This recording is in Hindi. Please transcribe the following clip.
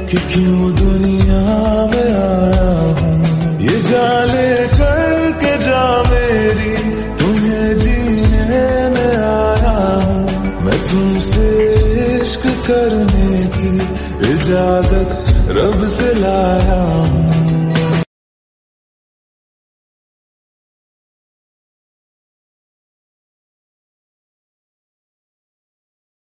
कि क्यों दुनिया में आया हूँ। ये जाने करके जा मेरी तुम्हें जीने में आया हूँ। मैं तुमसे इश्क करने की इजाजत रब से लाया हूँ।